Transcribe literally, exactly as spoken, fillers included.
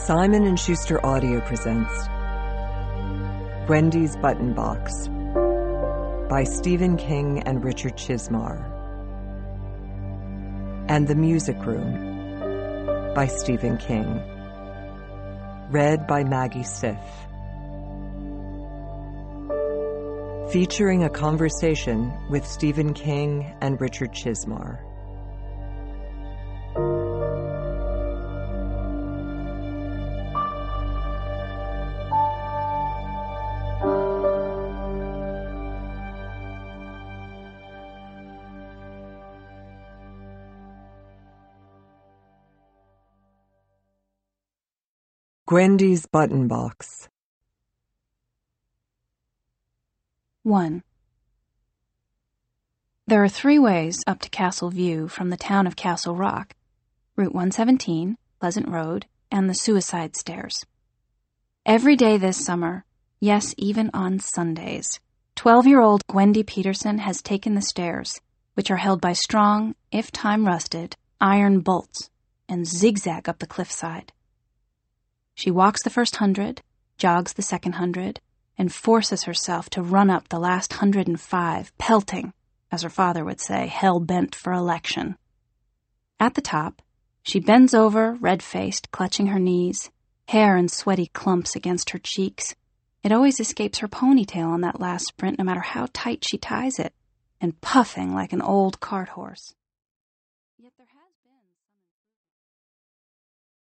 Simon and Schuster Audio presents Gwendy's Button Box by Stephen King and Richard Chizmar, and The Music Room by Stephen King, read by Maggie Siff. Featuring a conversation with Stephen King and Richard Chizmar. Gwendy's Button Box. one. There are three ways up to Castle View from the town of Castle Rock: Route one seventeen, Pleasant Road, and the Suicide Stairs. Every day this summer, yes, even on Sundays, twelve-year-old Gwendy Peterson has taken the stairs, which are held by strong, if time-rusted, iron bolts, and zigzag up the cliffside. She walks the first hundred, jogs the second hundred, and forces herself to run up the last hundred and five, pelting, as her father would say, hell-bent for election. At the top, she bends over, red-faced, clutching her knees, hair in sweaty clumps against her cheeks. It always escapes her ponytail on that last sprint, no matter how tight she ties it, and puffing like an old cart horse.